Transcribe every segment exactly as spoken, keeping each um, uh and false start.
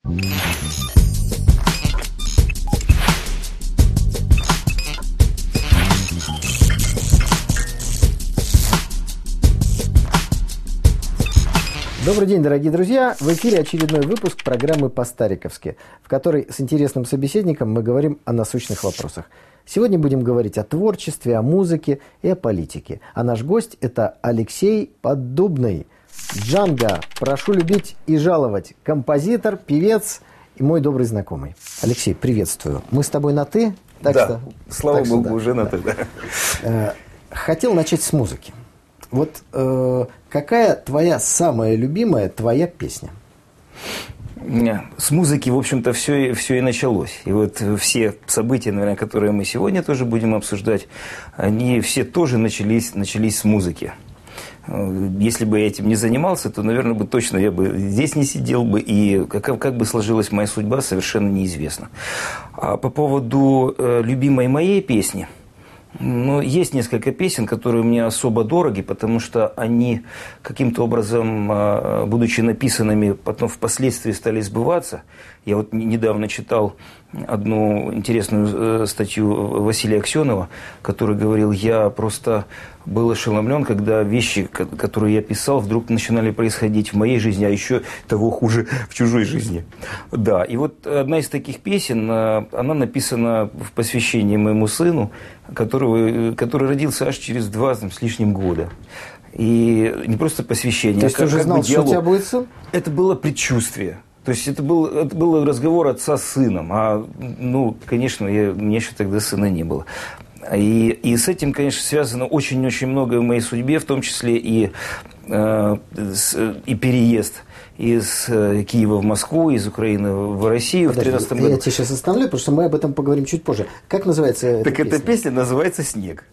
Добрый день, дорогие друзья! В эфире очередной выпуск программы «По-стариковски», в которой с интересным собеседником мы говорим о насущных вопросах. Сегодня будем говорить о творчестве, о музыке и о политике. А наш гость – это Алексей Поддубный. Джанго, прошу любить и жаловать. Композитор, певец и мой добрый знакомый. Алексей, приветствую. Мы с тобой на «ты»? Так да, что, слава так богу, что, да, уже на да. «ты». Да. Хотел начать с музыки. Вот э, какая твоя самая любимая твоя песня? С музыки, в общем-то, все, все и началось. И вот все события, наверное, которые мы сегодня тоже будем обсуждать, они все тоже начались, начались с музыки. Если бы я этим не занимался, то, наверное, бы точно я бы здесь не сидел бы, и как, как бы сложилась моя судьба, совершенно неизвестно. А по поводу э, любимой моей песни, ну, есть несколько песен, которые мне особо дороги, потому что они каким-то образом, будучи написанными, потом впоследствии стали сбываться. Я вот недавно читал одну интересную статью Василия Аксенова, который говорил: я просто был ошеломлен, когда вещи, которые я писал, вдруг начинали происходить в моей жизни, а еще того хуже в чужой жизни. Да, и вот одна из таких песен, она написана в посвящении моему сыну, которого, который родился аж через два там, с лишним года. И не просто посвящение. То есть ты уже знал, что у тебя будет сын? Это было предчувствие. То есть это был, это был разговор отца с сыном. А, ну, конечно, я, у меня еще тогда сына не было. И, и с этим, конечно, связано очень-очень многое в моей судьбе, в том числе и, э, с, и переезд из Киева в Москву, из Украины в Россию. Подожди, в тринадцатом году. Я тебя сейчас остановлю, потому что мы об этом поговорим чуть позже. Как называется эта так песня? Так эта песня называется «Снег».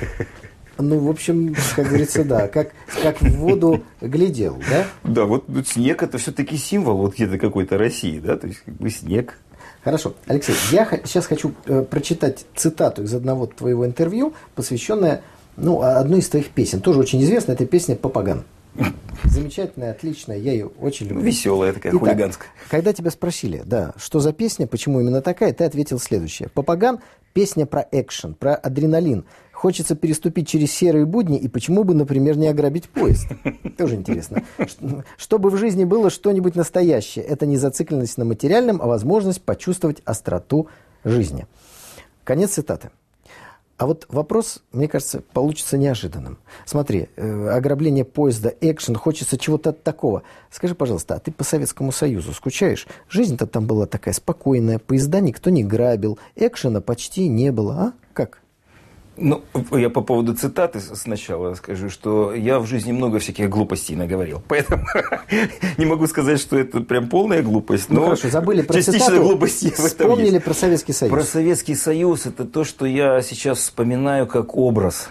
Ну, в общем, как говорится, да, как, как в воду глядел, да? Да, вот, вот снег – это все-таки символ вот где-то какой-то России, да, то есть как бы снег. Хорошо. Алексей, я сейчас хочу э, прочитать цитату из одного твоего интервью, посвященное, ну, одной из твоих песен. Тоже очень известная, это песня «Попаган». Замечательная, отличная, я ее очень люблю. Веселая такая, итак, хулиганская. Когда тебя спросили, да, что за песня, почему именно такая, ты ответил следующее. «Попаган» – песня про экшен, про адреналин. Хочется переступить через серые будни, и почему бы, например, не ограбить поезд? Тоже интересно. Чтобы в жизни было что-нибудь настоящее. Это не зацикленность на материальном, а возможность почувствовать остроту жизни. Конец цитаты. А вот вопрос, мне кажется, получится неожиданным. Смотри, э, ограбление поезда, экшен, хочется чего-то такого. Скажи, пожалуйста, а ты по Советскому Союзу скучаешь? Жизнь-то там была такая спокойная, поезда никто не грабил, экшена почти не было, а? Как? Ну, я по поводу цитаты сначала скажу, что я в жизни много всяких глупостей наговорил. Поэтому не могу сказать, что это прям полная глупость. Ну, хорошо, забыли про цитату, глупости вспомнили про Советский Союз. Про Советский Союз – это то, что я сейчас вспоминаю как образ,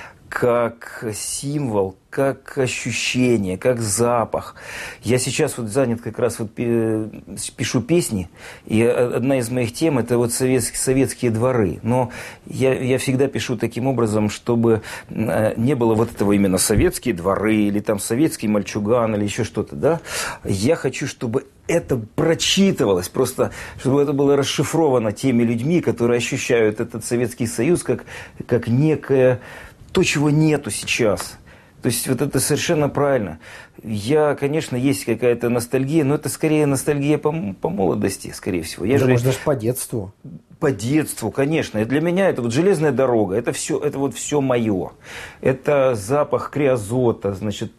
как символ, как ощущение, как запах. Я сейчас вот занят как раз вот пишу песни, и одна из моих тем – это вот советские, советские дворы. Но я, я всегда пишу таким образом, чтобы не было вот этого именно советские дворы, или там советский мальчуган, или еще что-то, да. Я хочу, чтобы это прочитывалось, просто чтобы это было расшифровано теми людьми, которые ощущают этот Советский Союз как, как некое то, чего нету сейчас. То есть вот это совершенно правильно. Я, конечно, есть какая-то ностальгия, но это скорее ностальгия по, по молодости, скорее всего. Я да, же, может, даже по детству. По детству, конечно. И для меня это вот железная дорога, это все, это вот все мое. Это запах криозота, значит,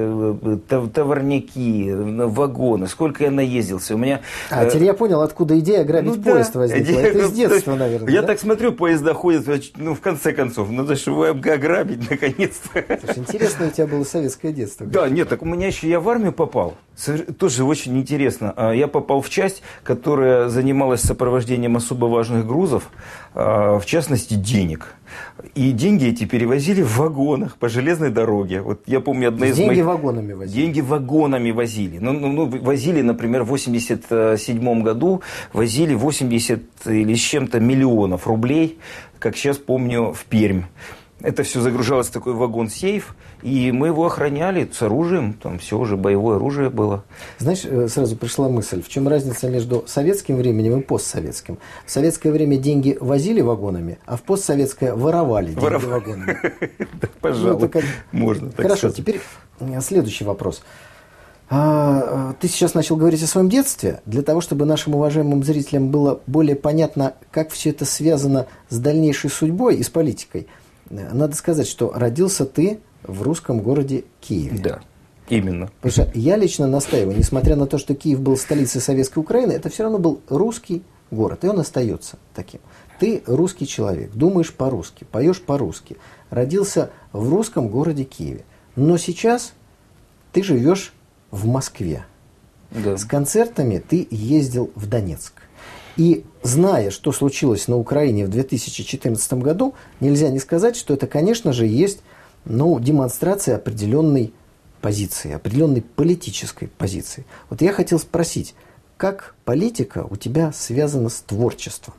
товарняки, вагоны. Сколько я наездился. У меня... А, теперь я понял, откуда идея грабить ну, поезд да. возникла. Это из детства, наверное. Я да? так смотрю, поезда ходят, ну, в конце концов, надо же его ограбить, наконец-то. Слушай, интересно у тебя было советское детство. Да, нет, так у меня еще я в армию попал. Тоже очень интересно. Я попал в часть, которая занималась сопровождением особо важных грузов, в частности, денег. И деньги эти перевозили в вагонах по железной дороге. Вот я помню, одна из деньги моих... вагонами возили? Деньги вагонами возили. Ну, ну, ну, возили, например, в восемьдесят седьмом году возили восемьдесят или с чем-то миллионов рублей, как сейчас помню, в Пермь. Это все загружалось в такой вагон-сейф, и мы его охраняли с оружием, там все уже боевое оружие было. Знаешь, сразу пришла мысль, в чем разница между советским временем и постсоветским? В советское время деньги возили вагонами, а в постсоветское воровали деньги Воров... вагонами. Пожалуй, можно так Хорошо, сказать. теперь следующий вопрос. Ты сейчас начал говорить о своем детстве. Для того, чтобы нашим уважаемым зрителям было более понятно, как все это связано с дальнейшей судьбой и с политикой, надо сказать, что родился ты в русском городе Киеве. Да, именно. Потому что я лично настаиваю, несмотря на то, что Киев был столицей Советской Украины, это все равно был русский город, и он остается таким. Ты русский человек, думаешь по-русски, поешь по-русски, родился в русском городе Киеве. Но сейчас ты живешь в Москве. Да. С концертами ты ездил в Донецк. И зная, что случилось на Украине в две тысячи четырнадцатом году, нельзя не сказать, что это, конечно же, есть ну, демонстрация определенной позиции, определенной политической позиции. Вот я хотел спросить, как политика у тебя связана с творчеством?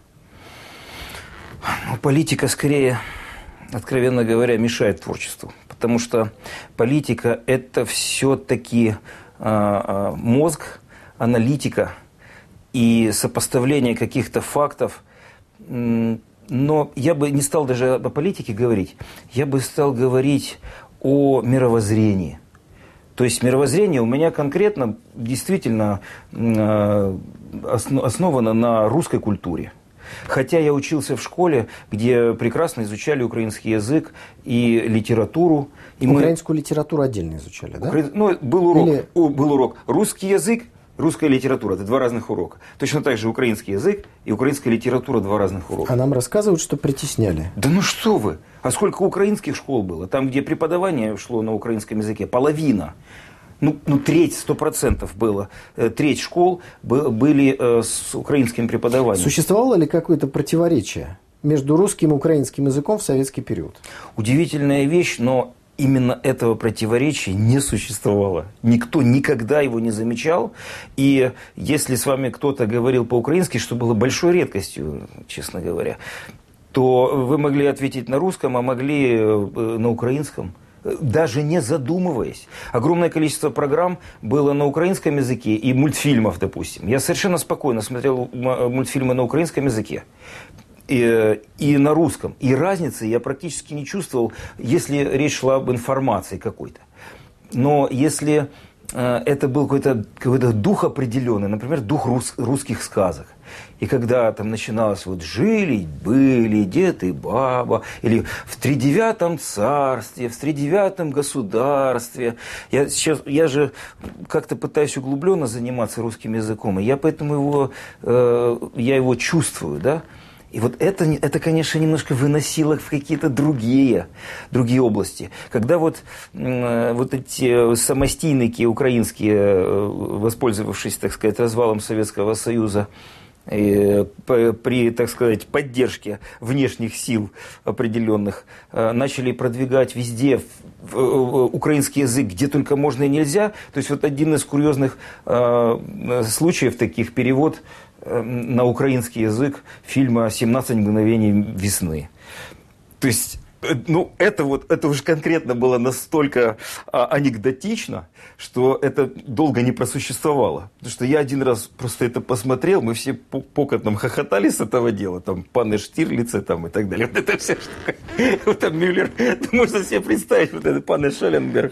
Ну, политика скорее, откровенно говоря, мешает творчеству. Потому что политика – это все-таки э, мозг, аналитика и сопоставление каких-то фактов. Но я бы не стал даже о политике говорить, я бы стал говорить о мировоззрении. То есть мировоззрение у меня конкретно действительно э, основано на русской культуре. Хотя я учился в школе, где прекрасно изучали украинский язык и литературу. И Украинскую мы... литературу отдельно изучали, да? Укра... Ну, был урок, Или... был урок. Русский язык, русская литература – это два разных урока. Точно так же украинский язык и украинская литература – два разных урока. А нам рассказывают, что притесняли. Да ну что вы! А сколько украинских школ было? Там, где преподавание шло на украинском языке, половина. Ну, ну треть, сто процентов было. Треть школ были с украинским преподаванием. Существовало ли какое-то противоречие между русским и украинским языком в советский период? Удивительная вещь, но именно этого противоречия не существовало. Никто никогда его не замечал. И если с вами кто-то говорил по-украински, что было большой редкостью, честно говоря, то вы могли ответить на русском, а могли на украинском. Даже не задумываясь. Огромное количество программ было на украинском языке и мультфильмов, допустим. Я совершенно спокойно смотрел мультфильмы на украинском языке и, и на русском. И разницы я практически не чувствовал, если речь шла об информации какой-то. Но если э, это был какой-то, какой-то дух определенный, например, дух рус, русских сказок. И когда там начиналось вот «жили-были дед и баба», или «в тридевятом царстве», «в тридевятом государстве». Я, сейчас, я же как-то пытаюсь углубленно заниматься русским языком, и я поэтому его, э, я его чувствую, да. И вот это, это, конечно, немножко выносило в какие-то другие, другие области. Когда вот, э, вот эти самостийники украинские, э, воспользовавшись, так сказать, развалом Советского Союза, И при, так сказать, поддержке внешних сил определенных начали продвигать везде украинский язык, где только можно и нельзя. То есть вот один из курьезных случаев таких – перевод на украинский язык фильма «семнадцать мгновений весны». То есть, ну, это вот, это уже конкретно было настолько а, анекдотично, что это долго не просуществовало. Потому что я один раз просто это посмотрел, мы все покотом хохотали с этого дела, там, паны Штирлицы там и так далее. Вот это вся штука. Вот там Мюллер, можно себе представить, вот это паны Шелленберг.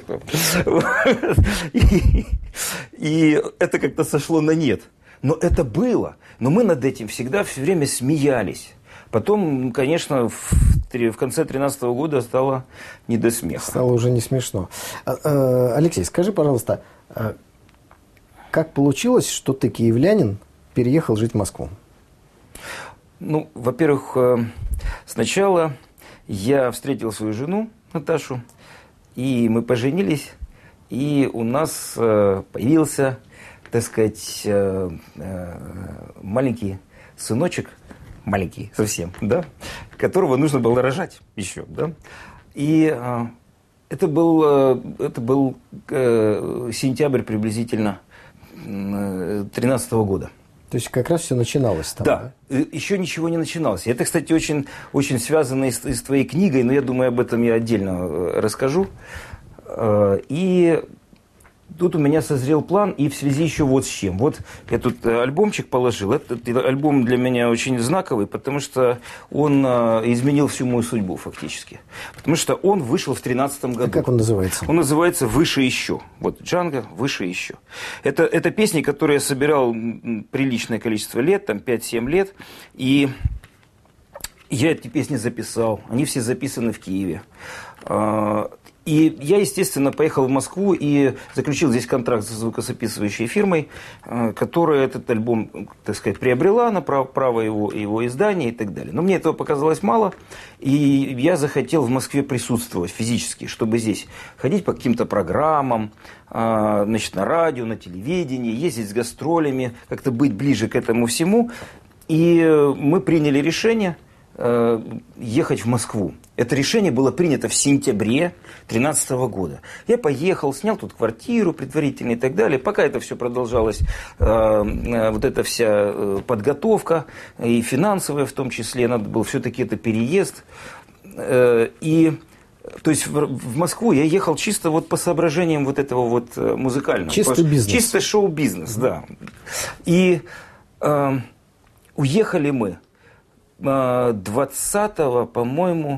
И, и это как-то сошло на нет. Но это было. Но мы над этим всегда все время смеялись. Потом, конечно, в, в конце тринадцатого года стало не до смеха. Стало уже не смешно. Алексей, скажи, пожалуйста, как получилось, что ты, киевлянин, переехал жить в Москву? Ну, во-первых, сначала я встретил свою жену, Наташу, и мы поженились, и у нас появился, так сказать, маленький сыночек, маленький совсем, да, которого нужно было рожать еще, да. И э, это был, э, это был э, сентябрь приблизительно тринадцатого года. То есть как раз все начиналось там, да? Да, еще ничего не начиналось. Это, кстати, очень, очень связано и с, и с твоей книгой, но я думаю, об этом я отдельно расскажу. И тут у меня созрел план, и в связи еще вот с чем. Вот я тут альбомчик положил. Этот альбом для меня очень знаковый, потому что он изменил всю мою судьбу фактически. Потому что он вышел в тринадцатом году. А как он называется? Он называется «Выше еще». Вот Джанго «Выше еще». Это, это песни, которые я собирал приличное количество лет, там пять-семь лет. И я эти песни записал. Они все записаны в Киеве. И я, естественно, поехал в Москву и заключил здесь контракт с звукозаписывающей фирмой, которая этот альбом, так сказать, приобрела на право его, его издания и так далее. Но мне этого показалось мало, и я захотел в Москве присутствовать физически, чтобы здесь ходить по каким-то программам, значит, на радио, на телевидении, ездить с гастролями, как-то быть ближе к этому всему. И мы приняли решение ехать в Москву. Это решение было принято в сентябре две тысячи тринадцатого года. Я поехал, снял тут квартиру предварительно и так далее. Пока это все продолжалось, э, вот эта вся подготовка, и финансовая в том числе, надо было все-таки это переезд. Э, и, то есть в, в Москву я ехал чисто вот по соображениям вот этого вот музыкального. Чисто бизнес. Чисто шоу-бизнес, да. И э, уехали мы двадцатого, по-моему,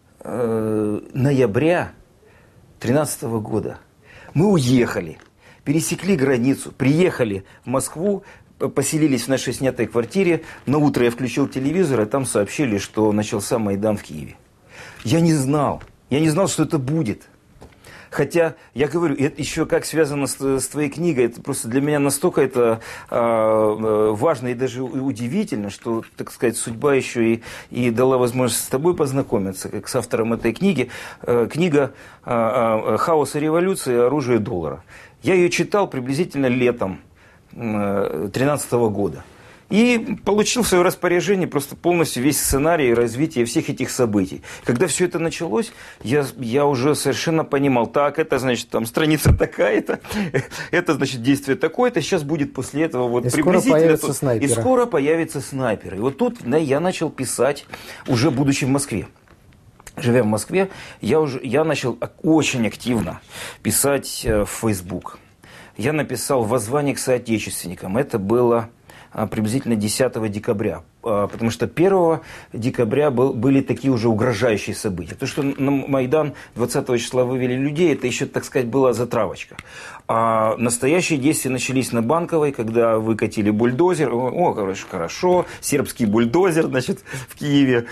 ноября тринадцатого года. Мы уехали, пересекли границу, приехали в Москву, поселились в нашей снятой квартире. На утро я включил телевизор, и там сообщили, что начался Майдан в Киеве. Я не знал, я не знал, что это будет. Хотя, я говорю, это еще как связано с, с твоей книгой, это просто для меня настолько это э, важно и даже удивительно, что, так сказать, судьба еще и, и дала возможность с тобой познакомиться, как с автором этой книги. Э, книга э, «Хаос и революция. Оружие доллара». Я ее читал приблизительно летом две тысячи тринадцатого года. И получил в свое распоряжение просто полностью весь сценарий развития всех этих событий. Когда все это началось, я, я уже совершенно понимал, так, это значит там страница такая-то, это значит действие такое-то, сейчас будет после этого вот и приблизительно... Скоро появится снайпер. И скоро появится снайпер. И вот тут да, я начал писать, уже будучи в Москве. Живя в Москве, я, уже, я начал очень активно писать в Facebook. Я написал воззвание к соотечественникам. Это было... приблизительно десятого декабря, потому что первого декабря был, были такие уже угрожающие события. То, что на Майдан двадцатого числа вывели людей, это еще, так сказать, была затравочка. А настоящие действия начались на Банковой, когда выкатили бульдозер. О, хорошо, хорошо, сербский бульдозер, значит, в Киеве.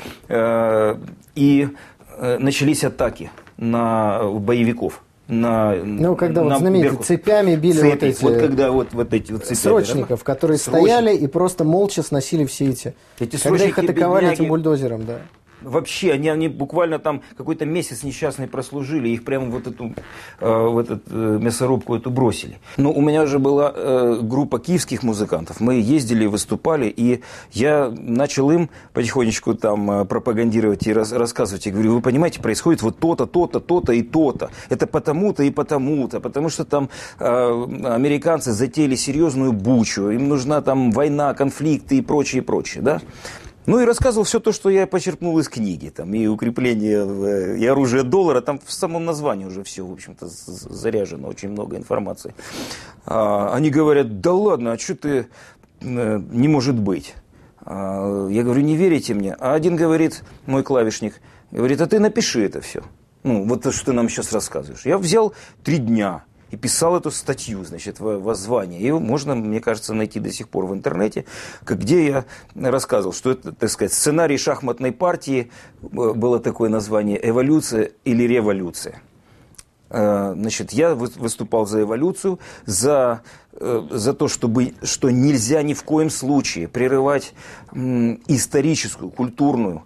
И начались атаки на боевиков. На, ну, когда на вот знаменитые верху. цепями били Цепи. вот эти, вот когда вот, вот эти вот цепи, срочников, да? которые Срочник. стояли и просто молча сносили все эти. эти когда их атаковали бедняги, этим бульдозером, да. Вообще, они, они буквально там какой-то месяц несчастный прослужили, их прямо вот эту, э, в эту э, мясорубку эту бросили. Но у меня уже была э, группа киевских музыкантов, мы ездили, выступали, и я начал им потихонечку там пропагандировать и раз, рассказывать. Я говорю, вы понимаете, происходит вот то-то, то-то, то-то и то-то. Это потому-то и потому-то, потому что там э, американцы затеяли серьезную бучу, им нужна там война, конфликты и прочее, прочее, да? Ну и рассказывал все то, что я почерпнул из книги. Там, и укрепление, и оружие доллара. Там в самом названии уже все, в общем-то, заряжено. Очень много информации. А, они говорят, да ладно, а что ты... Не может быть. А, я говорю, не верите мне? А один говорит, мой клавишник, говорит, а ты напиши это все. Ну, вот то, что ты нам сейчас рассказываешь. Я взял три дня. И писал эту статью, значит, воззвание. Ее можно, мне кажется, найти до сих пор в интернете, где я рассказывал, что это, так сказать, сценарий шахматной партии, было такое название «Эволюция или революция». Значит, я выступал за эволюцию, за, за то, чтобы, что нельзя ни в коем случае прерывать историческую, культурную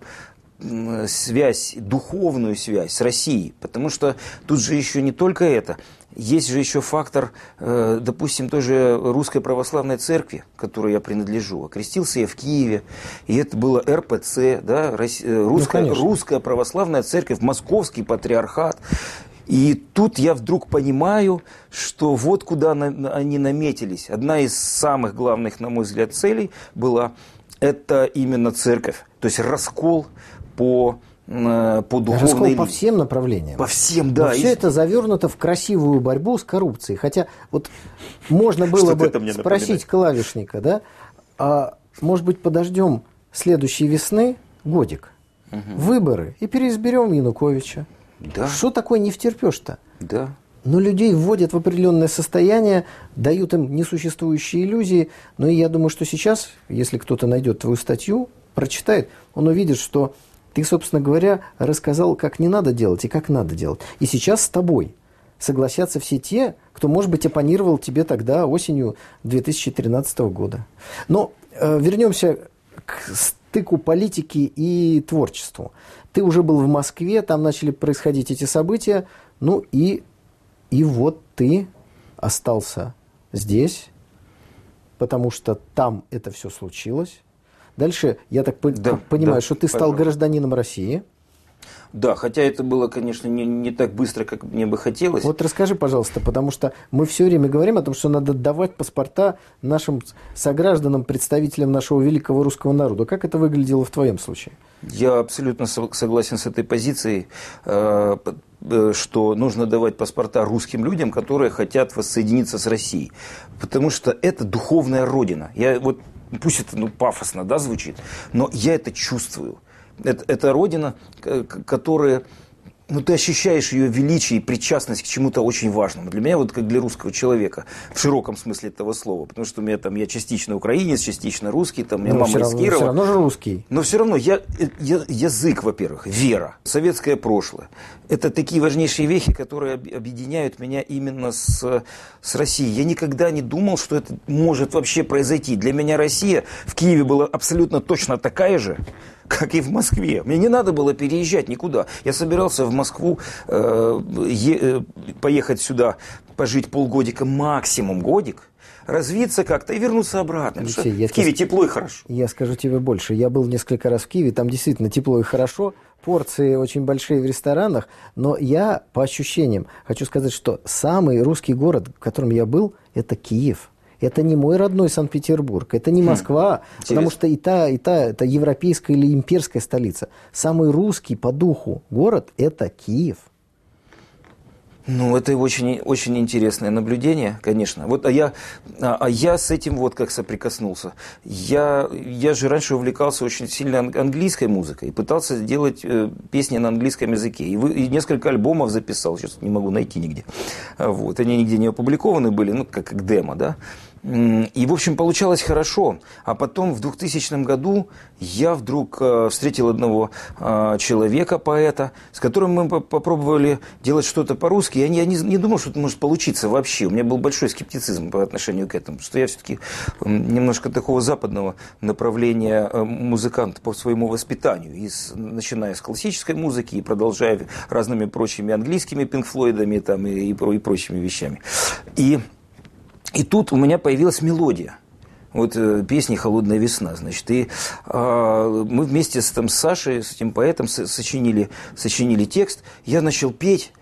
связь, духовную связь с Россией. Потому что тут же еще не только это. Есть же еще фактор, допустим, той же Русской Православной Церкви, к которой я принадлежу. Окрестился я в Киеве, и это было эр пэ цэ, да, Русская, ну, Русская Православная Церковь, Московский Патриархат. И тут я вдруг понимаю, что вот куда на, они наметились. Одна из самых главных, на мой взгляд, целей была это именно церковь. То есть раскол по, по духовной раскол линии. По всем направлениям. По всем, да. Но все это завернуто в красивую борьбу с коррупцией. Хотя вот можно было бы спросить клавишника, да, а может быть подождем следующей весны, годик, угу. выборы, и переизберем Януковича. Да. Что такое не втерпешь-то? Да. Но людей вводят в определенное состояние, дают им несуществующие иллюзии. Но и я думаю, что сейчас, если кто-то найдет твою статью, прочитает, он увидит, что ты, собственно говоря, рассказал, как не надо делать и как надо делать. И сейчас с тобой согласятся все те, кто, может быть, оппонировал тебе тогда осенью две тысячи тринадцатого года. Но э, вернемся к стыку политики и творчеству. Ты уже был в Москве, там начали происходить эти события, ну и... И вот ты остался здесь, потому что там это все случилось. Дальше, я так да, понимаю, да, что ты стал пожалуйста. гражданином России. Да, хотя это было, конечно, не, не так быстро, как мне бы хотелось. Вот расскажи, пожалуйста, потому что мы все время говорим о том, что надо давать паспорта нашим согражданам, представителям нашего великого русского народа. Как это выглядело в твоем случае? Я абсолютно согласен с этой позицией, что нужно давать паспорта русским людям, которые хотят воссоединиться с Россией. Потому что это духовная родина. Я, вот, пусть это ну, пафосно, да, звучит, но я это чувствую. Это, это родина, которая... Ну, ты ощущаешь ее величие и причастность к чему-то очень важному. Для меня, вот как для русского человека, в широком смысле этого слова. Потому что у меня там, я частично украинец, частично русский, там, у меня мама из Кирова. Все равно же русский. Но все равно, я, я, язык, во-первых, вера, советское прошлое. Это такие важнейшие вехи, которые объединяют меня именно с, с Россией. Я никогда не думал, что это может вообще произойти. Для меня Россия в Киеве была абсолютно точно такая же, как и в Москве. Мне не надо было переезжать никуда. Я собирался в Москву э, е, поехать сюда, пожить полгодика, максимум годик, развиться как-то и вернуться обратно. Алексей, я в Киеве тепло и хорошо. Я скажу тебе больше. Я был несколько раз в Киеве, там действительно тепло и хорошо, порции очень большие в ресторанах, но я, по ощущениям, хочу сказать, что самый русский город, в котором я был, это Киев. Это не мой родной Санкт-Петербург, это не Москва, хм, потому что и та, и та, это европейская или имперская столица. Самый русский по духу город – это Киев. Ну, это очень, очень интересное наблюдение, конечно. Вот, а, я, а, а я с этим вот как соприкоснулся. Я, я же раньше увлекался очень сильно английской музыкой и пытался делать э, песни на английском языке. И, вы, и несколько альбомов записал, сейчас не могу найти нигде. Вот, они нигде не опубликованы были, ну, как, как демо, да. И, в общем, получалось хорошо. А потом в двухтысячном году я вдруг э, встретил одного э, человека, поэта, с которым мы попробовали делать что-то по-русски. Я, не, я не, не думал, что это может получиться вообще. У меня был большой скептицизм по отношению к этому. Что я все-таки немножко такого западного направления музыкант по своему воспитанию. И с, начиная с классической музыки и продолжая разными прочими английскими пинк-флойдами там, и, и, и прочими вещами. И... И тут у меня появилась мелодия. Вот э, песни «Холодная весна», значит. И э, мы вместе с, там, с Сашей, с этим поэтом сочинили, сочинили текст. Я начал петь.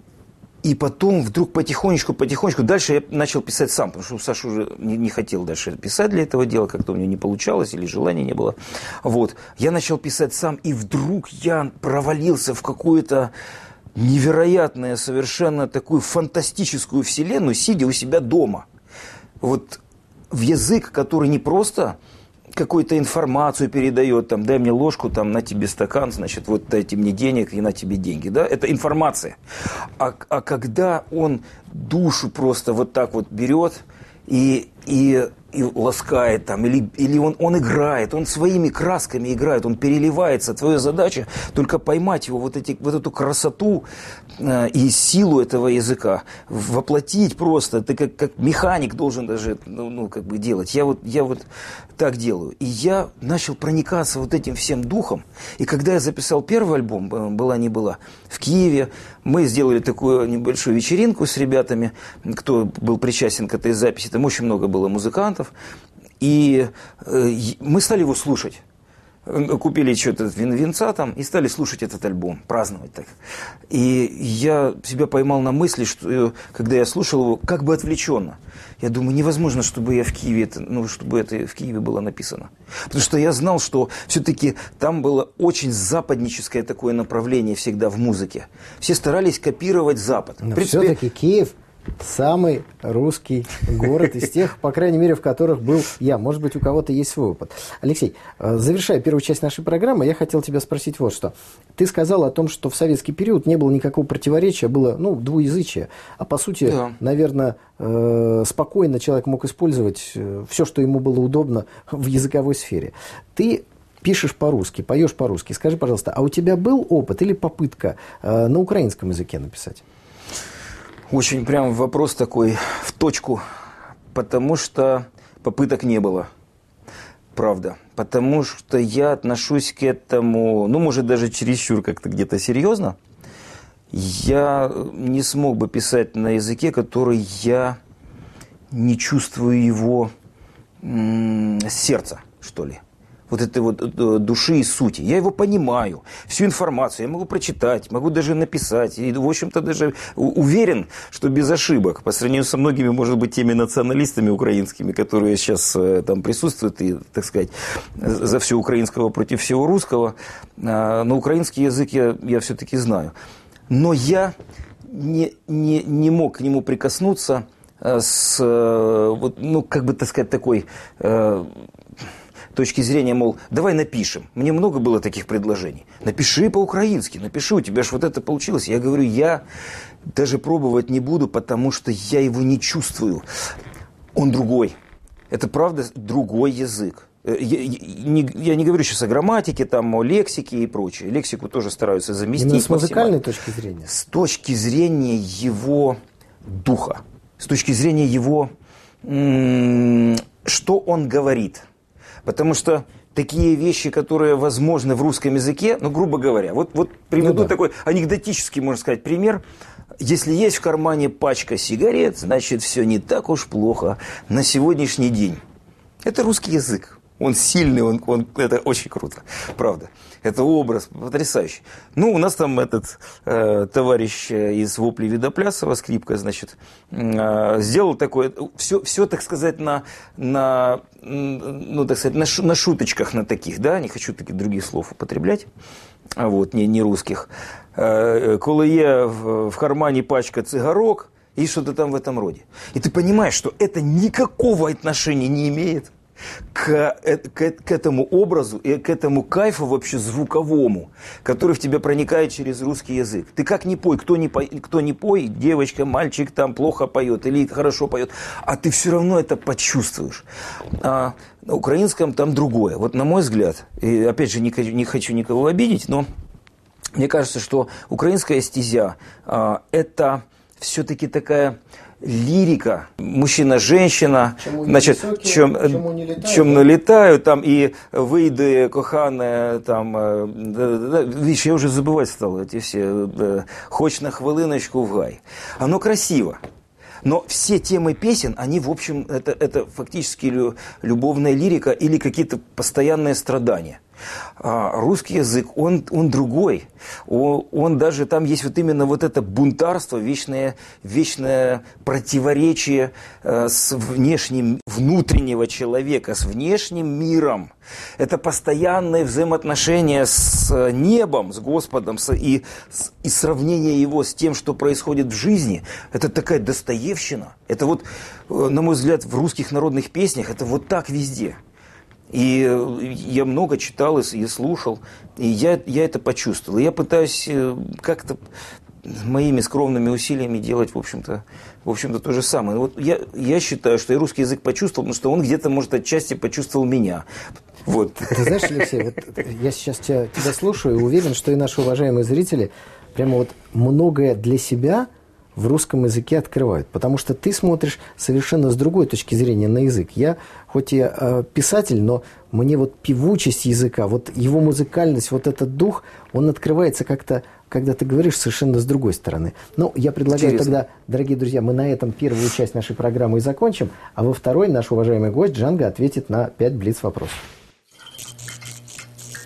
И потом вдруг потихонечку, потихонечку, дальше я начал писать сам, потому что Саша уже не, не хотел дальше писать для этого дела, как-то у него не получалось или желания не было. Вот. Я начал писать сам, и вдруг я провалился в какую-то невероятную, совершенно такую фантастическую вселенную, сидя у себя дома. Вот в язык, который не просто какую-то информацию передает, там, дай мне ложку, там, на тебе стакан, значит, вот дайте мне денег и на тебе деньги, да, это информация. А, а когда он душу просто вот так вот берет и, и, и ласкает там, или, или он, он играет, он своими красками играет, он переливается, твоя задача только поймать его, вот, эти, вот эту красоту э, и силу этого языка, воплотить просто, ты как, как механик должен даже, ну, ну, как бы делать, я вот, я вот так делаю, и я начал проникаться вот этим всем духом, и когда я записал первый альбом, «Была не была», в Киеве, мы сделали такую небольшую вечеринку с ребятами, кто был причастен к этой записи, там очень много было музыкантов, и э, мы стали его слушать. купили что-то вин, винца там и стали слушать этот альбом, праздновать так. И я себя поймал на мысли, что когда я слушал его, как бы отвлеченно. Я думаю, невозможно, чтобы я в Киеве, это, ну, чтобы это в Киеве было написано. Потому что я знал, что все-таки там было очень западническое такое направление всегда в музыке. Все старались копировать Запад. Но принципе... все-таки Киев самый русский город из тех, по крайней мере, в которых был я. Может быть, у кого-то есть свой опыт. Алексей, завершая первую часть нашей программы, я хотел тебя спросить вот что. Ты сказал о том, что в советский период не было никакого противоречия, было, ну, двуязычие. А по сути, да. наверное, спокойно человек мог использовать все, что ему было удобно в языковой сфере. Ты пишешь по-русски, поешь по-русски. Скажи, пожалуйста, а у тебя был опыт или попытка на украинском языке написать? Очень прям вопрос такой в точку, потому что попыток не было, правда. Потому что я отношусь к этому, ну, может, даже чересчур как-то где-то серьезно. Я не смог бы писать на языке, который я не чувствую его м- сердца, что ли. Вот этой вот души и сути. Я его понимаю, всю информацию я могу прочитать, могу даже написать. И, в общем-то, даже уверен, что без ошибок, по сравнению со многими, может быть, теми националистами украинскими, которые сейчас там присутствуют, и, так сказать, за все украинского против всего русского. Но украинский язык я, я все-таки знаю. Но я не, не, не мог к нему прикоснуться с, вот, ну, как бы, так сказать, такой... точки зрения, мол, давай напишем. Мне много было таких предложений. Напиши по-украински, напиши, у тебя же вот это получилось. Я говорю, я даже пробовать не буду, потому что я его не чувствую. Он другой. Это правда другой язык. Я, я, не, я не говорю сейчас о грамматике, там, о лексике и прочее. Лексику тоже стараются заместить. Именно с музыкальной точки зрения? С точки зрения его духа. С точки зрения его... М- что он говорит. Потому что такие вещи, которые возможны в русском языке, ну, грубо говоря, вот, вот приведу ну, да. такой анекдотический, можно сказать, пример. Если есть в кармане пачка сигарет, значит, все не так уж плохо на сегодняшний день. Это русский язык. Он сильный, он, он, это очень круто, правда. Это образ потрясающий. Ну, у нас там этот э, товарищ из «Вопли Видоплясова», скрипка, значит, э, сделал такое, все, все, так сказать, на, на, ну, так сказать, на, шу, на шуточках на таких, да, не хочу таких других слов употреблять, вот, не, не русских. Э, коли є в, в кармане пачка цигарок и что-то там в этом роде. И ты понимаешь, что это никакого отношения не имеет К, к, к этому образу и к этому кайфу вообще звуковому, который в тебя проникает через русский язык. Ты как ни пой, кто не пой, кто не пой, девочка, мальчик там плохо поет или хорошо поет, а ты все равно это почувствуешь. А на украинском там другое. Вот на мой взгляд, и опять же не, не хочу никого обидеть, но мне кажется, что украинская стезя а, это все-таки такая... лирика, мужчина-женщина, чому значить, високі, чом, чому не літають, чом не літають, там і вийде кохане, там, видишь, я уже забывать стал эти все, хоть на хвилиночку в гай. Оно красиво. Но все темы песен, они, в общем, это, это фактически любовная лирика или какие-то постоянные страдания. А русский язык, он, он другой. Он, он даже, там есть вот именно вот это бунтарство, вечное, вечное противоречие э, с внешним, внутреннего человека, с внешним миром. Это постоянное взаимоотношение с небом, с Господом, с, и, с, и сравнение его с тем, что происходит в жизни. Это такая достоевщина. Это вот, на мой взгляд, в русских народных песнях, это вот так везде. И я много читал и слушал, и я, я это почувствовал. И я пытаюсь как-то моими скромными усилиями делать, в общем-то, в общем-то то же самое. Вот я, я считаю, что я русский язык почувствовал, потому что он где-то, может, отчасти почувствовал меня. Вот. Ты знаешь, Алексей, вот я сейчас тебя, тебя слушаю и уверен, что и наши уважаемые зрители прямо вот многое для себя в русском языке открывают. Потому что ты смотришь совершенно с другой точки зрения на язык. Я, хоть и э, писатель, но мне вот певучесть языка, вот его музыкальность, вот этот дух, он открывается как-то, когда ты говоришь, совершенно с другой стороны. Ну, я предлагаю Интересно. Тогда, дорогие друзья, мы на этом первую часть нашей программы и закончим, а во второй наш уважаемый гость Джанго ответит на пять блиц-вопросов.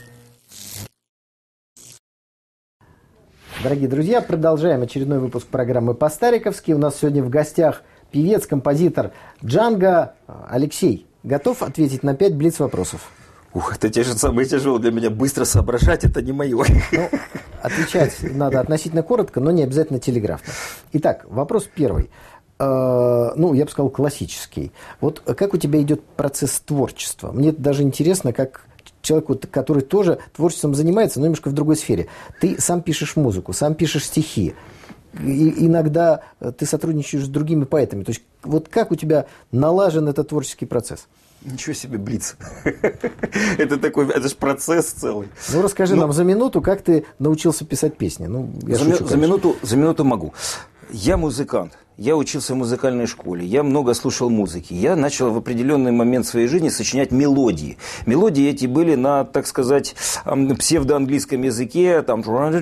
Дорогие друзья, продолжаем очередной выпуск программы «По-стариковски». У нас сегодня в гостях певец, композитор Джанго Алексей. Готов ответить на пять блиц-вопросов? Ух, это те же самые тяжелые для меня. Быстро соображать – это не мое. Ну, отвечать надо относительно коротко, но не обязательно телеграфно. Итак, вопрос первый. Э, ну, я бы сказал, классический. Вот как у тебя идет процесс творчества? Мне даже интересно, как человеку, который тоже творчеством занимается, но немножко в другой сфере. Ты сам пишешь музыку, сам пишешь стихи. И иногда ты сотрудничаешь с другими поэтами. То есть вот как у тебя налажен этот творческий процесс? Ничего себе, блиц. Это такой, это же процесс целый. Ну, расскажи нам за минуту, как ты научился писать песни. Ну, я шучу, за минуту, за минуту могу. Я музыкант. Я учился в музыкальной школе, я много слушал музыки. Я начал в определенный момент своей жизни сочинять мелодии. Мелодии эти были на, так сказать, псевдоанглийском языке, там,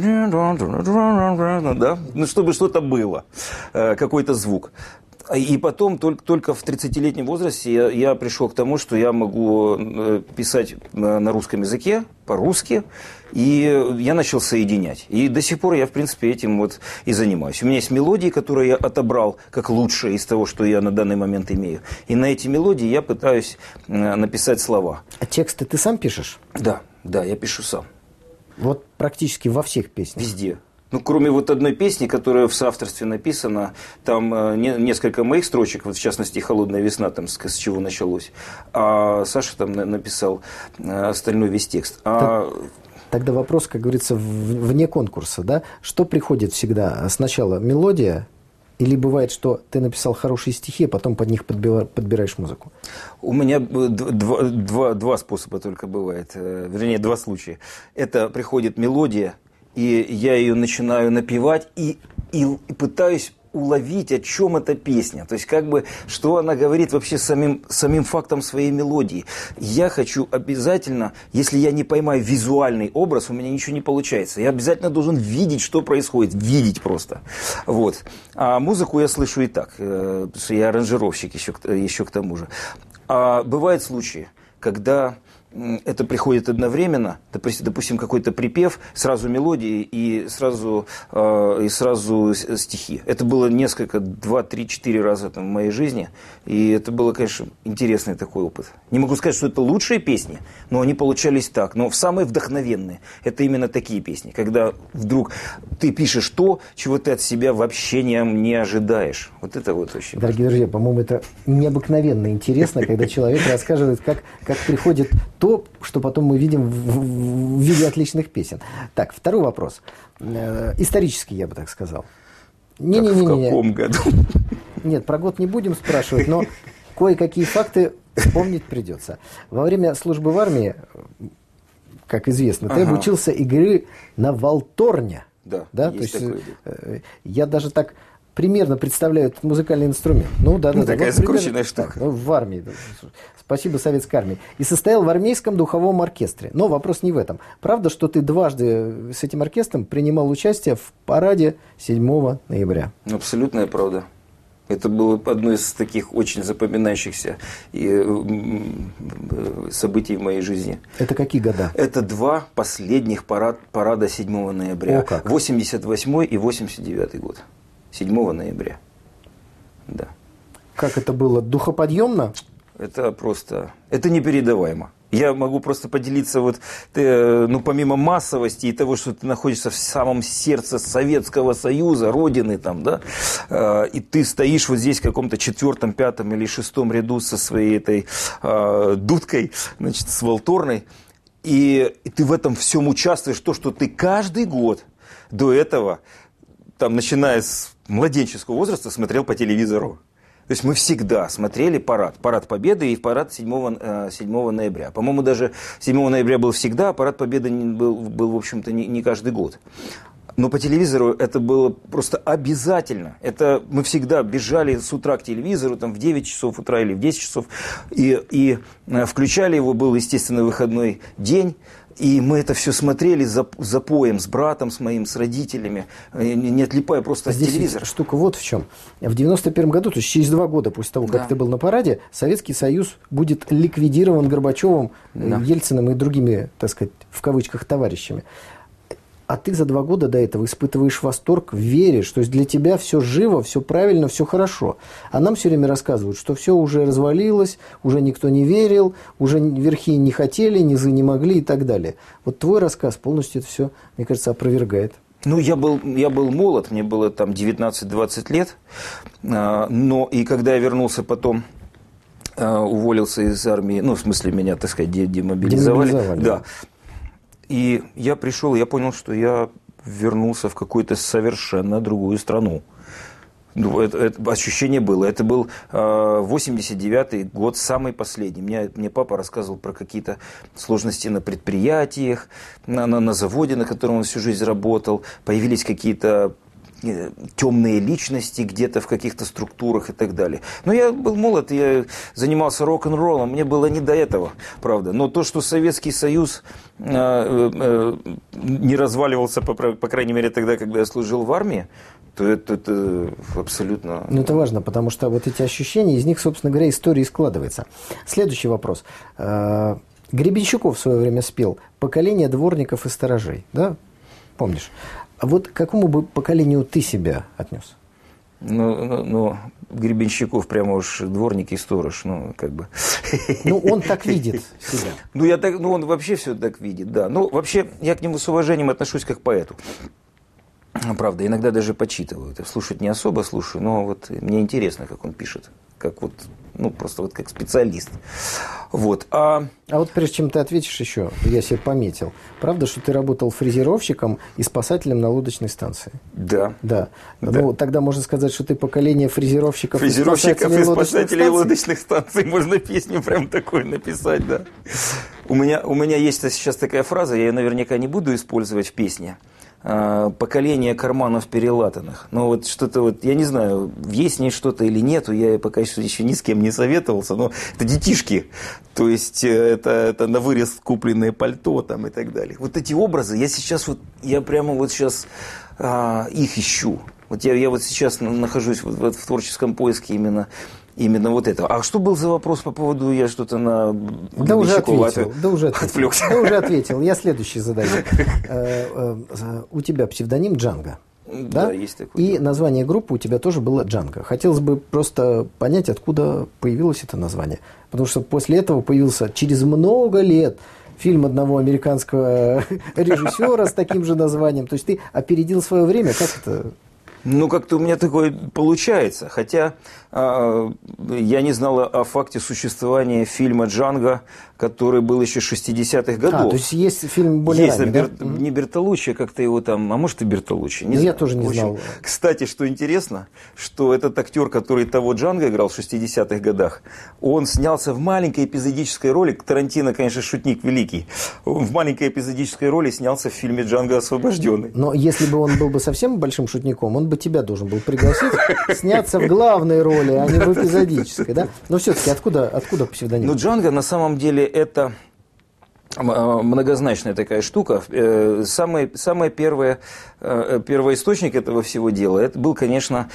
да, ну, чтобы что-то было, какой-то звук. И потом, только, только в тридцатилетнем возрасте я, я пришел к тому, что я могу писать на русском языке, по-русски, и я начал соединять. И до сих пор я, в принципе, этим вот и занимаюсь. У меня есть мелодии, которые я отобрал как лучшие из того, что я на данный момент имею. И на эти мелодии я пытаюсь написать слова. А тексты ты сам пишешь? Да, да, я пишу сам. Вот практически во всех песнях? Везде. Ну, кроме вот одной песни, которая в соавторстве написана, там э, не, несколько моих строчек, вот в частности «Холодная весна», там с, с чего началось, а Саша там написал э, остальной весь текст. А... Тогда вопрос, как говорится, в, вне конкурса, да? Что приходит всегда? Сначала мелодия, или бывает, что ты написал хорошие стихи, а потом под них подбира, подбираешь музыку? У меня два, два, два способа только бывает, э, вернее, два случая. Это приходит мелодия, и я ее начинаю напевать и, и, и пытаюсь уловить, о чем эта песня. То есть, как бы, что она говорит вообще самим, самим фактом своей мелодии. Я хочу обязательно, если я не поймаю визуальный образ, у меня ничего не получается. Я обязательно должен видеть, что происходит. Видеть просто. Вот. А музыку я слышу и так, потому что я аранжировщик еще, еще к тому же. А бывают случаи, когда это приходит одновременно, допустим, какой-то припев, сразу мелодии и сразу, э, и сразу стихи. Это было несколько, два, три, четыре раза там, в моей жизни, и это было, конечно, интересный такой опыт. Не могу сказать, что это лучшие песни, но они получались так. Но самые вдохновенные – это именно такие песни, когда вдруг ты пишешь то, чего ты от себя вообще не, не ожидаешь. Вот это вот очень Дорогие друзья, по-моему, это необыкновенно интересно, когда человек рассказывает, как, как приходит то, что потом мы видим в, в виде отличных песен. Так, второй вопрос. Э, исторический, я бы так сказал. Не, не, не, не, не. В каком году? Нет, про год не будем спрашивать, но кое-какие факты вспомнить придется. Во время службы в армии, как известно, ты ага. обучился игры на валторне. Да, да? То есть, э, я даже так примерно представляю этот музыкальный инструмент. Ну, да, да, ну, да. Такая вот, закрученная примерно, штука. Так, ну, в армии. Спасибо советской армии. И состоял в армейском духовом оркестре. Но вопрос не в этом. Правда, что ты дважды с этим оркестром принимал участие в параде седьмого ноября? Абсолютная правда. Это было одно из таких очень запоминающихся событий в моей жизни. Это какие года? Это два последних парад, парада седьмого ноября. О, как. восемьдесят восьмой и восемьдесят девятый год. седьмого ноября. Да. Как это было? Духоподъемно? Это просто... Это непередаваемо. Я могу просто поделиться, вот, ты, ну, помимо массовости и того, что ты находишься в самом сердце Советского Союза, родины там, да, э, и ты стоишь вот здесь в каком-то четвертом, пятом или шестом ряду со своей этой э, дудкой, значит, с валторной, и, и ты в этом всем участвуешь, то, что ты каждый год до этого, там, начиная с младенческого возраста, смотрел по телевизору. То есть мы всегда смотрели парад. Парад Победы и парад седьмого ноября. По-моему, даже седьмого ноября был всегда, а парад Победы был, был в общем-то, не, не каждый год. Но по телевизору это было просто обязательно. Это мы всегда бежали с утра к телевизору, там, в девять часов утра или в десять часов, и, и включали его, был, естественно, выходной день. И мы это все смотрели за, за поем, с братом, с моим, с родителями, не, не отлипая просто от телевизора. Штука вот в чем. В девяносто первом году, то есть через два года после того, как да. ты был на параде, Советский Союз будет ликвидирован Горбачевым, да. Ельциным и другими, так сказать, в кавычках, товарищами. А ты за два года до этого испытываешь восторг, веришь, то есть для тебя все живо, все правильно, все хорошо. А нам все время рассказывают, что все уже развалилось, уже никто не верил, уже верхи не хотели, низы не могли и так далее. Вот твой рассказ полностью это все, мне кажется, опровергает. Ну, я был, я был молод, мне было там девятнадцать-двадцать лет, но и когда я вернулся потом, уволился из армии, ну, в смысле, меня, так сказать, демобилизовали. демобилизовали. Да. И я пришел, я понял, что я вернулся в какую-то совершенно другую страну. Это, это ощущение было. Это был э, восемьдесят девятый год, самый последний. Мне, мне папа рассказывал про какие-то сложности на предприятиях, на, на, на заводе, на котором он всю жизнь работал. Появились какие-то темные личности где-то в каких-то структурах и так далее. Но я был молод, я занимался рок-н-роллом, мне было не до этого, правда. Но то, что Советский Союз э, э, не разваливался, по, по крайней мере, тогда, когда я служил в армии, то это, это абсолютно... Ну, это важно, потому что вот эти ощущения, из них, собственно говоря, история и складывается. Следующий вопрос. Гребенщиков в свое время спел «Поколение дворников и сторожей». Да? Помнишь? А вот к какому бы поколению ты себя отнес? Ну, ну, ну, Гребенщиков прямо уж дворник и сторож, ну, как бы. Ну, он так видит себя. Ну, я так, ну, он вообще все так видит, да. Ну, вообще, я к нему с уважением отношусь как к поэту. Правда, иногда даже почитываю. Слушать не особо слушаю, но вот мне интересно, как он пишет. Как вот, ну, просто вот как специалист. Вот. А... а вот прежде чем ты ответишь еще, я себе пометил. Правда, что ты работал фрезеровщиком и спасателем на лодочной станции? Да. Да. да. Ну, тогда можно сказать, что ты поколение фрезеровщиков, фрезеровщиков и спасателей, и спасателей лодочных, лодочных станций. Можно песню прям такой написать, да. У меня, у меня есть сейчас такая фраза, я ее наверняка не буду использовать в песне. Поколение карманов перелатанных. Но вот что-то вот, я не знаю, есть в ней что-то или нету, я пока еще ни с кем не советовался, но это детишки, то есть это, это на вырез купленное пальто там и так далее. Вот эти образы, я сейчас вот, я прямо вот сейчас а, их ищу. Вот я, я вот сейчас нахожусь в, в, в творческом поиске именно Именно вот это. А что был за вопрос по поводу, я что-то на... Да уже ответил, да уже ответил. Отвлекся. Да уже ответил. Я следующий задаю. У тебя псевдоним Джанго. Да, есть такой. И название группы у тебя тоже было Джанго. Хотелось бы просто понять, откуда появилось это название. Потому что после этого появился через много лет фильм одного американского режиссера с таким же названием. То есть ты опередил свое время. Как это... Ну, как-то у меня такое получается. Хотя э, я не знал о факте существования фильма «Джанго», который был еще шестидесятых годов. А, то есть есть фильм более есть, ранний, Бер... да? Не Бертолуччи, как-то его там, а может и Бертолуччи. Не я знаю. тоже не общем, знал. Кстати, что интересно, что этот актер, который того Джанго играл в шестидесятых годах, он снялся в маленькой эпизодической роли. Тарантино, конечно, шутник великий. Он в маленькой эпизодической роли снялся в фильме «Джанго освобожденный». Но если бы он был бы совсем большим шутником, он бы тебя должен был пригласить сняться в главной роли, а не в эпизодической, да? Но все-таки откуда, откуда псевдоним? Ну, Джанго на самом деле это многозначная такая штука. Самый, самый первый, первоисточник этого всего дела, это был, конечно,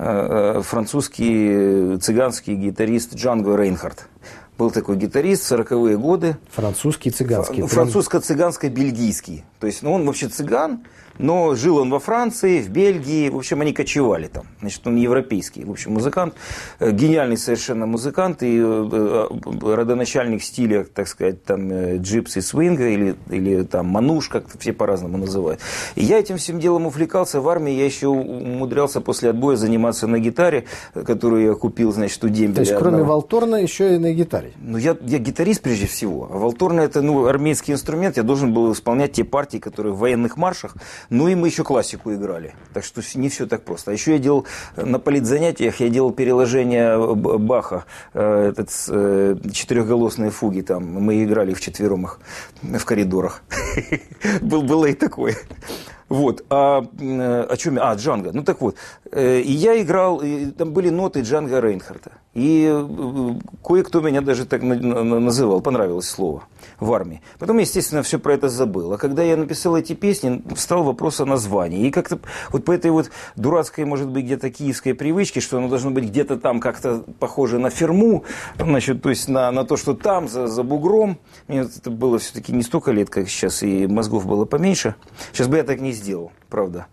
французский цыганский гитарист Джанго Рейнхард. Был такой гитарист в сороковые годы. Французский цыганский. Французско-цыганско-бельгийский. То есть, ну, он вообще цыган, но жил он во Франции, в Бельгии. В общем, они кочевали там. Значит, он европейский. В общем, музыкант, гениальный совершенно музыкант и родоначальник стиля, так сказать, там, джипси свинга или, или там мануш, как все по-разному называют. И я этим всем делом увлекался. В армии я еще умудрялся после отбоя заниматься на гитаре, которую я купил, значит, у дембеля. То есть, кроме валторна, еще и на гитаре. Ну, я, я гитарист прежде всего. А валторна – это, ну, армейский инструмент. Я должен был исполнять те партии, которые в военных маршах. Ну, и мы еще классику играли. Так что не все так просто. А еще я делал на политзанятиях, я делал переложение Баха, этот, четырехголосные фуги. Там. Мы играли вчетвером их в коридорах. Было и такое. Вот, а о чем? А, Джанго. Ну так вот, и я играл, и там были ноты Джанго Рейнхарда. И кое-кто меня даже так называл, понравилось слово, в армии. Потом, естественно, все про это забыл. А когда я написал эти песни, встал вопрос о названии. И как-то вот по этой вот дурацкой, может быть, где-то киевской привычке, что оно должно быть где-то там как-то похоже на ферму, значит, то есть на, на то, что там, за, за бугром. Мне это было все-таки не столько лет, как сейчас, и мозгов было поменьше. Сейчас бы я так не сделал, правда.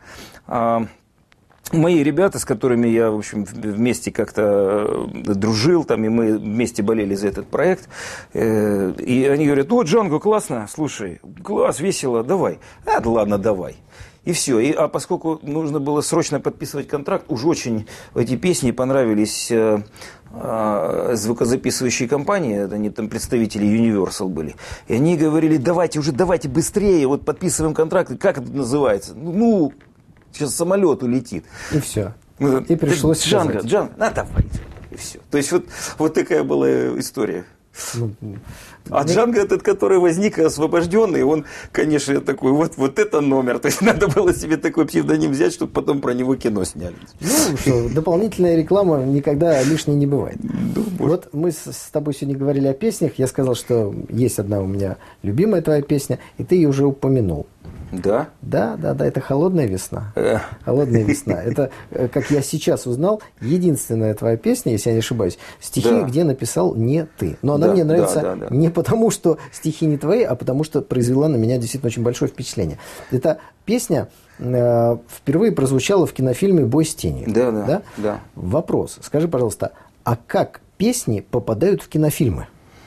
Мои ребята, с которыми я, в общем, вместе как-то дружил, там, и мы вместе болели за этот проект, э, и они говорят: о, Джанго, классно, слушай, класс, весело, давай. А, да ладно, давай. И все. И, а поскольку нужно было срочно подписывать контракт, уж очень эти песни понравились э, э, звукозаписывающей компании, они там представители Universal были, и они говорили: давайте уже, давайте быстрее, вот подписываем контракт, как это называется? Ну, сейчас самолет улетит. И все. И пришлось Джанго, Джанго, на, давай. И все. То есть вот, вот такая была история. Ну, а Джанго этот, который возник освобожденный, он, конечно, такой, вот, вот это номер. То есть надо было себе такой псевдоним взять, чтобы потом про него кино сняли. Ну что, дополнительная реклама никогда лишней не бывает. Ну, вот мы с, с тобой сегодня говорили о песнях. Я сказал, что есть одна у меня любимая твоя песня, и ты ее уже упомянул. Да? Да, да, да, это «Холодная весна». «Холодная весна». Это, как я сейчас узнал, единственная твоя песня, если я не ошибаюсь, стихи, да, где написал не ты. Но она, да, мне нравится, да, да, да, не потому, что стихи не твои, а потому, что произвела на меня действительно очень большое впечатление. Эта песня э, впервые прозвучала в кинофильме «Бой с тенью». Да, да, да? да. Вопрос. Скажи, пожалуйста, а как песни попадают в кинофильмы?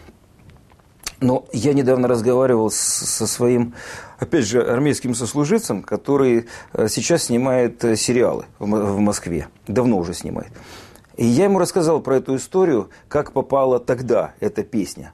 Но я недавно разговаривал с, со своим, опять же, армейским сослуживцем, который сейчас снимает сериалы в, в Москве. Давно уже снимает. И я ему рассказал про эту историю, как попала тогда эта песня.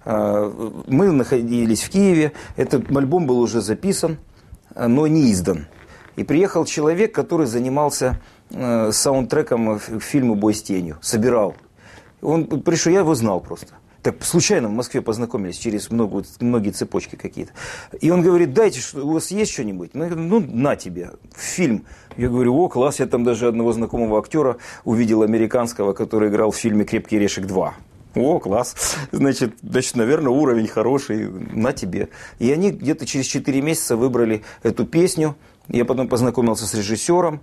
Мы находились в Киеве, этот альбом был уже записан, но не издан. И приехал человек, который занимался саундтреком к фильму «Бой с тенью», собирал. Он пришел, я его знал просто. Так случайно в Москве познакомились через много, многие цепочки какие-то. И он говорит: дайте, что, у вас есть что-нибудь? Ну, я говорю: ну, на тебе, фильм. Я говорю: о, класс, я там даже одного знакомого актера увидел, американского, который играл в фильме «Крепкий орешек два». О, класс. Значит, значит, наверное, уровень хороший, на тебе. И они где-то через четыре месяца выбрали эту песню. Я потом познакомился с режиссером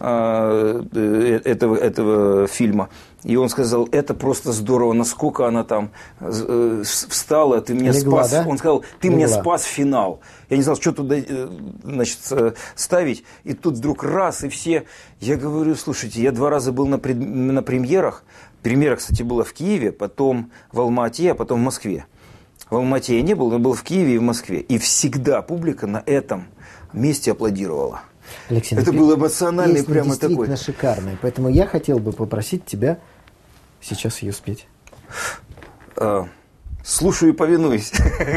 э, этого, этого фильма. И он сказал: это просто здорово, насколько она там э, встала, ты меня Легла, спас. Да? Он сказал: ты Легла. меня спас финал. Я не знал, что туда э, значит, ставить. И тут вдруг раз, и все. Я говорю: слушайте, я два раза был на, пред... на премьерах. Премьера, кстати, была в Киеве, потом в Алма-Ате, а потом в Москве. В Алма-Ате я не был, но был в Киеве и в Москве. И всегда публика на этом месте аплодировала. Алексей, это был эмоциональный прямо действительно такой. Шикарный. Поэтому я хотел бы попросить тебя сейчас ее спеть. А, слушаю и повинуюсь.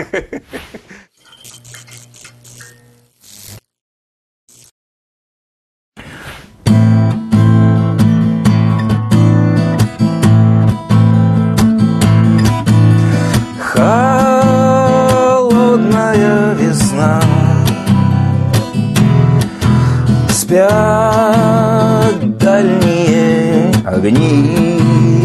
Холодная весна, спят дальние огни.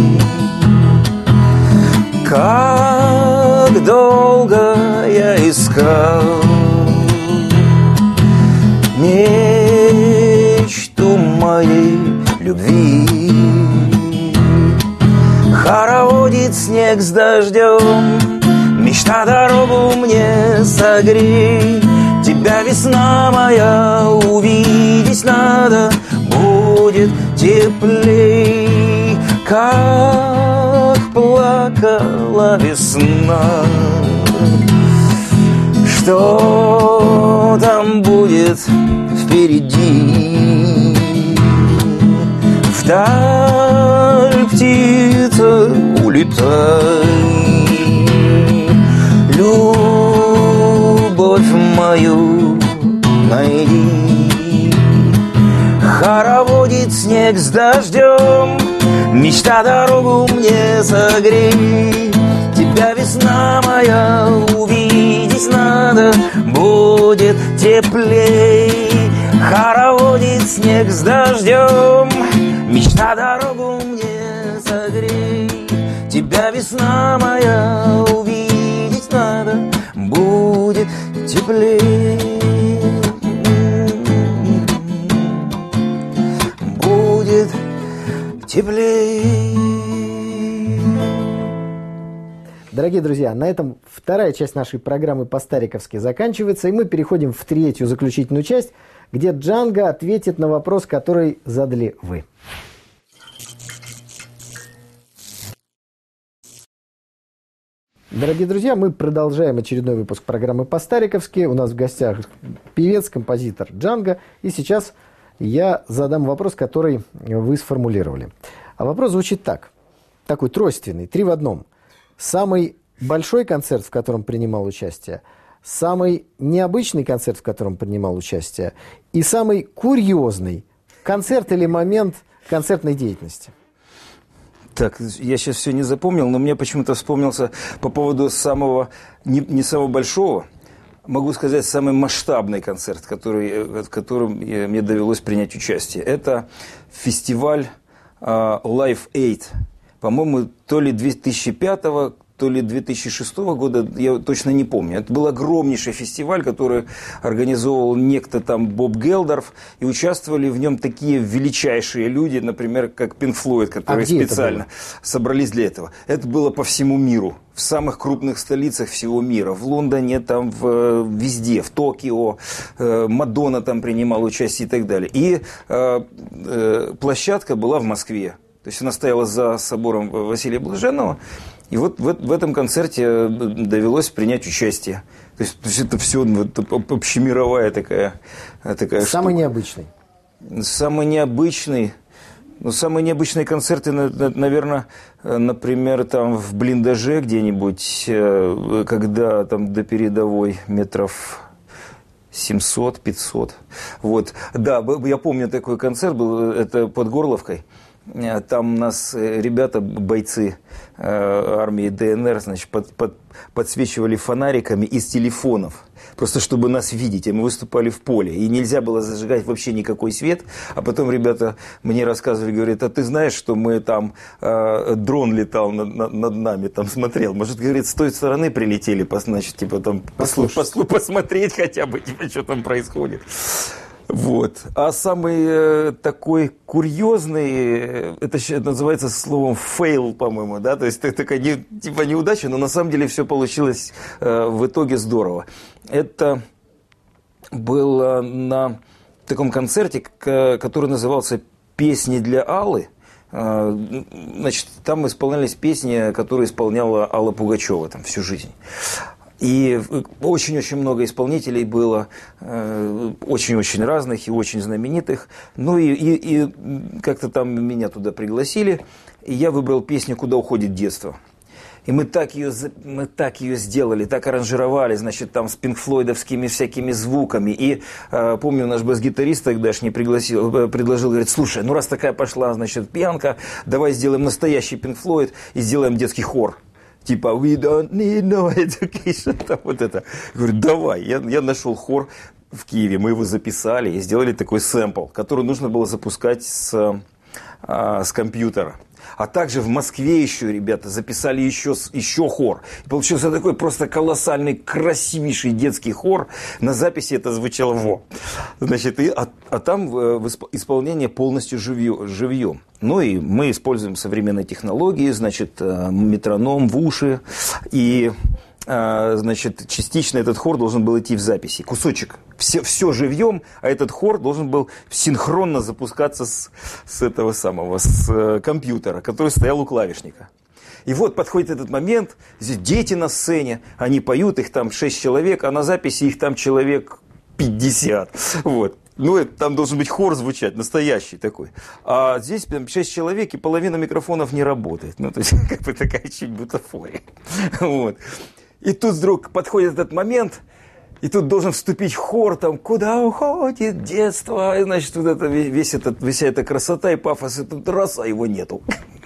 Как долго я искал мечту моей любви. Хороводит снег с дождем, мечта дорогу мне согрей. Тебя, весна моя, увидеть надо, будет теплей. Как плакала весна, что там будет впереди? Вдаль, птица, улетай, любовь мою найди. Хороводит снег с дождем, мечта дорогу мне согрей. Тебя, весна моя, увидеть надо, будет теплей. Хороводит снег с дождем, мечта дорогу мне согрей. тебя, весна моя, увидеть надо, будет теплее. Будет теплее. Дорогие друзья, на этом вторая часть нашей программы по-стариковски заканчивается, и мы переходим в третью, заключительную часть, где Джанго ответит на вопрос, который задали вы. Дорогие друзья, мы продолжаем очередной выпуск программы по-стариковски. У нас в гостях певец, композитор Джанго, и сейчас я задам вопрос, который вы сформулировали. А вопрос звучит так, такой тройственный, три в одном. Самый большой концерт, в котором принимал участие, самый необычный концерт, в котором принимал участие, и самый курьезный концерт или момент концертной деятельности. Так, я сейчас все не запомнил, но мне почему-то вспомнился по поводу самого, не, не самого большого, могу сказать, самый масштабный концерт, который, в котором мне довелось принять участие. Это фестиваль uh, Live Aid. По-моему, то ли две тысячи пятого, то ли две тысячи шестого года, я точно не помню. Это был огромнейший фестиваль, который организовывал некто там Боб Гелдорф, и участвовали в нем такие величайшие люди, например, как Pink Floyd, которые а специально собрались для этого. Это было по всему миру, в самых крупных столицах всего мира. В Лондоне, там, в, везде, в Токио, э, Мадонна там принимала участие и так далее. И э, э, площадка была в Москве. То есть она стояла за собором Василия Блаженного. И вот в, в этом концерте довелось принять участие. То есть, то есть это все это общемировая такая, такая Самый штука. необычный. Самый необычный. Ну, самые необычные концерты, наверное, например, там в блиндаже где-нибудь, когда там до передовой метров семьсот-пятьсот. Вот. Да, я помню, такой концерт был, это под Горловкой. Там у нас ребята, бойцы армии ДНР, значит, под, под, подсвечивали фонариками из телефонов, просто чтобы нас видеть. И мы выступали в поле, и нельзя было зажигать вообще никакой свет. А потом ребята мне рассказывали, говорят, а ты знаешь, что мы там, э, дрон летал над, над, над нами, там смотрел. Может, говорит, с той стороны прилетели, значит, типа там послу, послу, посмотреть хотя бы, типа, что там происходит. Вот. А самый э, такой курьезный, э, это, это называется словом fail, по-моему, да, то есть это такая не, типа неудача, но на самом деле все получилось э, в итоге здорово. Это было на таком концерте, который назывался «Песни для Аллы». Значит, там исполнялись песни, которые исполняла Алла Пугачева там всю жизнь. И очень-очень много исполнителей было, очень-очень разных и очень знаменитых. Ну и, и, и как-то там меня туда пригласили, и я выбрал песню «Куда уходит детство». И мы так ее, мы так ее сделали, так аранжировали, значит, там с пинк-флойдовскими всякими звуками. И э, помню, наш бас-гитарист тогдашний пригласил, предложил, говорит, слушай, ну раз такая пошла, значит, пьянка, давай сделаем настоящий пинк-флойд и сделаем детский хор. Типа, we don't need no education. Там вот это. Я говорю, давай. Я, я нашел хор в Киеве, мы его записали и сделали такой сэмпл, который нужно было запускать с, а, с компьютера. А также в Москве еще ребята записали еще, еще хор. И получился такой просто колоссальный, красивейший детский хор. На записи это звучало во. Значит, и, а, а там в, в исполнение полностью живьем, живьем. Ну и мы используем современные технологии, значит, метроном в уши. И, значит, частично этот хор должен был идти в записи. Кусочек. Все, все живьем, а этот хор должен был синхронно запускаться с, с этого самого, с компьютера, который стоял у клавишника. И вот подходит этот момент, здесь дети на сцене, они поют, их там шесть человек, а на записи их там человек пятьдесят. Вот. Ну, там должен быть хор звучать, настоящий такой. А здесь прям шесть человек, и половина микрофонов не работает. Ну, то есть, как бы такая чуть бутафория. Вот. И тут вдруг подходит этот момент, и тут должен вступить хор, там, куда уходит детство, и, значит, вот это, весь этот, вся эта красота и пафос, и тут раз, а его нету.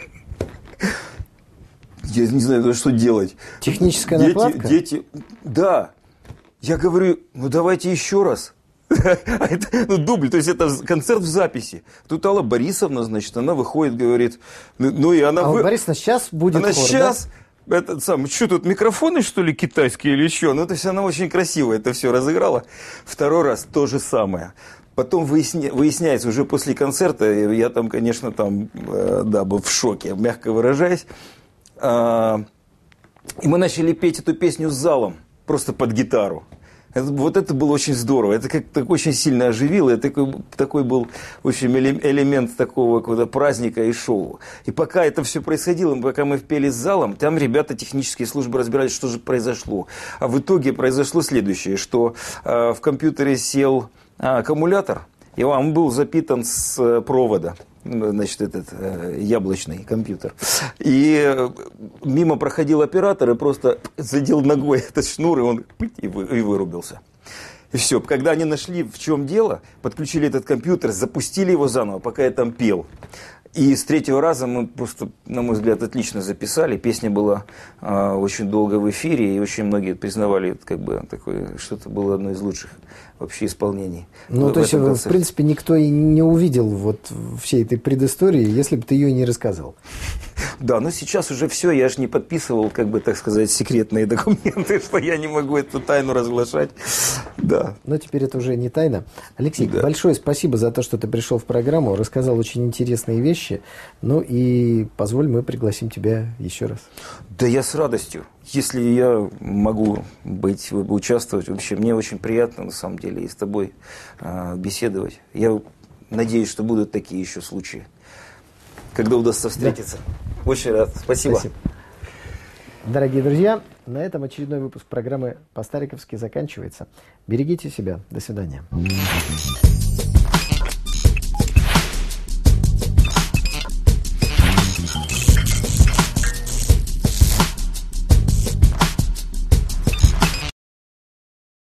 Я не знаю, что делать. Техническая накладка? Дети, дети, да. Я говорю, ну, давайте еще раз. А это, ну, дубль, то есть это концерт в записи. Тут Алла Борисовна, значит, она выходит, говорит, ну, ну и она... Алла вы... Борисовна, сейчас будет Она хор, сейчас... да? Этот сам, что тут, микрофоны, что ли, китайские или что? Ну, то есть она очень красиво это все разыграла. Второй раз то же самое. Потом выясня... выясняется, уже после концерта, я там, конечно, там, э, да, был в шоке, мягко выражаясь. А... И мы начали петь эту песню с залом, просто под гитару. Это, вот это было очень здорово. Это как-то очень сильно оживило. Это такой, такой был очень элемент такого какого-то праздника и шоу. И пока это все происходило, пока мы пели с залом, там ребята технические службы разбирались, что же произошло. А в итоге произошло следующее, что э, в компьютере сел э, аккумулятор, и он был запитан с э, провода. Значит, этот э, яблочный компьютер. И э, мимо проходил оператор и просто задел ногой этот шнур, и он пыть, и, вы, и вырубился. И все. Когда они нашли, в чем дело, подключили этот компьютер, запустили его заново, пока я там пел. И с третьего раза мы просто, на мой взгляд, отлично записали. Песня была э, очень долго в эфире, и очень многие признавали, как бы, такое, что это было одно из лучших вообще исполнений. Ну, в, то есть, в концерте. принципе, никто и не увидел вот всей этой предыстории, если бы ты ее не рассказал. Да, но сейчас уже все, я же не подписывал, как бы, так сказать, секретные документы, что я не могу эту тайну разглашать. Да. Но теперь это уже не тайна. Алексей, да. большое спасибо за то, что ты пришел в программу, рассказал очень интересные вещи. Ну и позволь, мы пригласим тебя еще раз. Да я с радостью. Если я могу быть, участвовать, вообще мне очень приятно, на самом деле, и с тобой э, беседовать. Я надеюсь, что будут такие еще случаи, когда удастся встретиться. Да. Очень рад. Спасибо. Спасибо. Дорогие друзья, на этом очередной выпуск программы «По-стариковски» заканчивается. Берегите себя. До свидания.